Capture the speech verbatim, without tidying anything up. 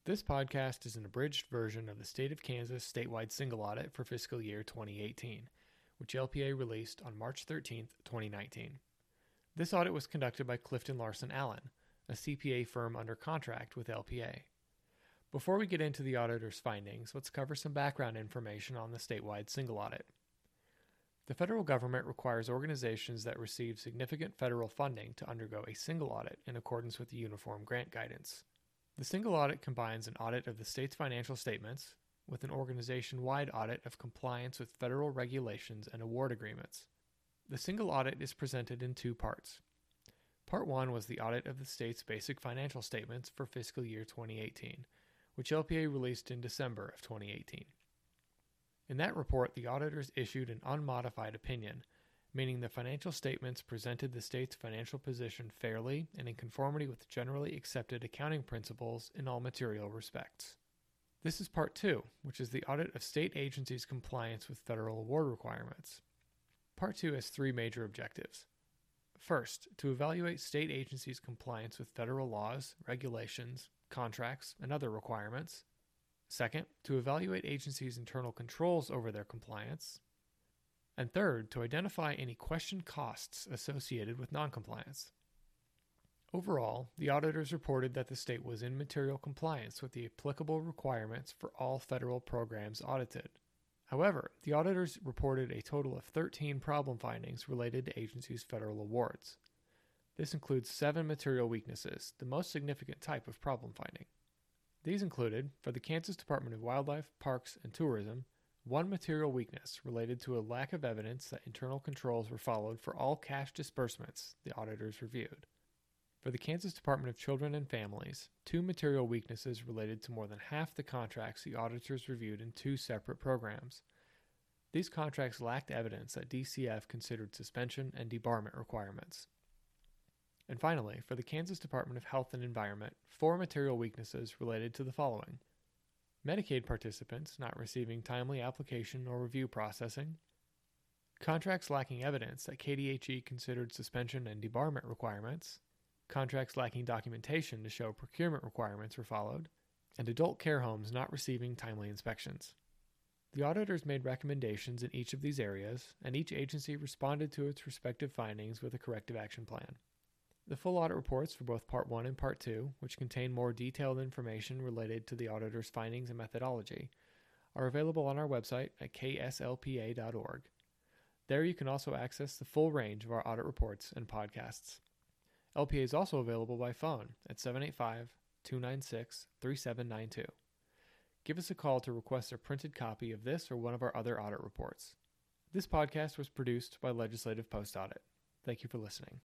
This podcast is an abridged version of the State of Kansas statewide single audit for fiscal year twenty eighteen, which L P A released on March thirteenth, twenty nineteen. This audit was conducted by Clifton Larson Allen, a C P A firm under contract with L P A. Before we get into the auditor's findings, let's cover some background information on the statewide single audit. The federal government requires organizations that receive significant federal funding to undergo a single audit in accordance with the Uniform Grant Guidance. The single audit combines an audit of the state's financial statements with an organization-wide audit of compliance with federal regulations and award agreements. The single audit is presented in two parts. Part one was the audit of the state's basic financial statements for fiscal year twenty eighteen, which L P A released in December of twenty eighteen. In that report, the auditors issued an unmodified opinion, meaning the financial statements presented the state's financial position fairly and in conformity with generally accepted accounting principles in all material respects. This is Part two, which is the audit of state agencies' compliance with federal award requirements. Part two has three major objectives. First, to evaluate state agencies' compliance with federal laws, regulations, contracts, and other requirements. Second, to evaluate agencies' internal controls over their compliance. And third, to identify any questioned costs associated with noncompliance. Overall, the auditors reported that the state was in material compliance with the applicable requirements for all federal programs audited. However, the auditors reported a total of thirteen problem findings related to agencies' federal awards. This includes seven material weaknesses, the most significant type of problem finding. These included, for the Kansas Department of Wildlife, Parks, and Tourism, one material weakness related to a lack of evidence that internal controls were followed for all cash disbursements the auditors reviewed. For the Kansas Department of Children and Families, two material weaknesses related to more than half the contracts the auditors reviewed in two separate programs. These contracts lacked evidence that D C F considered suspension and debarment requirements. And finally, for the Kansas Department of Health and Environment, four material weaknesses related to the following: Medicaid participants not receiving timely application or review processing, contracts lacking evidence that K D H E considered suspension and debarment requirements, contracts lacking documentation to show procurement requirements were followed, and adult care homes not receiving timely inspections. The auditors made recommendations in each of these areas, and each agency responded to its respective findings with a corrective action plan. The full audit reports for both Part one and Part two, which contain more detailed information related to the auditor's findings and methodology, are available on our website at k s l p a dot org. There you can also access the full range of our audit reports and podcasts. L P A is also available by phone at seven eight five, two nine six, three seven nine two. Give us a call to request a printed copy of this or one of our other audit reports. This podcast was produced by Legislative Post Audit. Thank you for listening.